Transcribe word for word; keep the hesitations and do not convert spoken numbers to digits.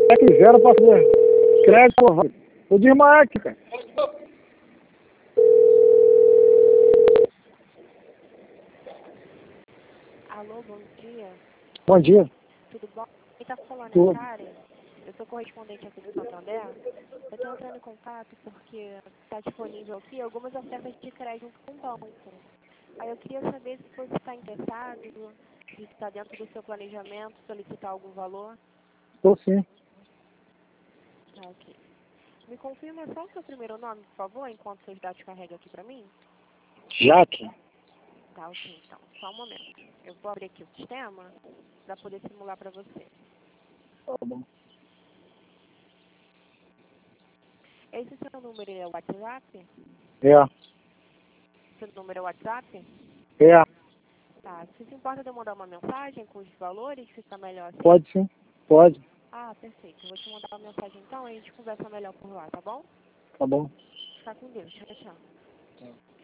É que zero pra fazer crédito. O Dirma é aqui, cara. Alô, bom dia. Bom dia. Tudo bom? Quem tá falando é Tudo. Karen. Eu sou correspondente aqui do Santander. Eu tô entrando em contato porque tá disponível aqui algumas ofertas de crédito com o banco. Aí eu queria saber se você está interessado, se está dentro do seu planejamento, solicitar algum valor. Estou sim. Tá, ok. Me confirma só o seu primeiro nome, por favor, enquanto seus dados carregam aqui pra mim. Jaque. Tá, ok, então. Só um momento. Eu vou abrir aqui o sistema para poder simular para você. Tá bom. Esse seu número é o WhatsApp? É. Seu número é o WhatsApp? É. Tá. Você se importa de eu mandar uma mensagem com os valores? Fica melhor assim? Pode sim. Pode. Ah, perfeito. Eu vou te mandar uma mensagem então e a gente conversa melhor por lá, tá bom? Tá bom. Fica com Deus. Tchau, tchau. Tá.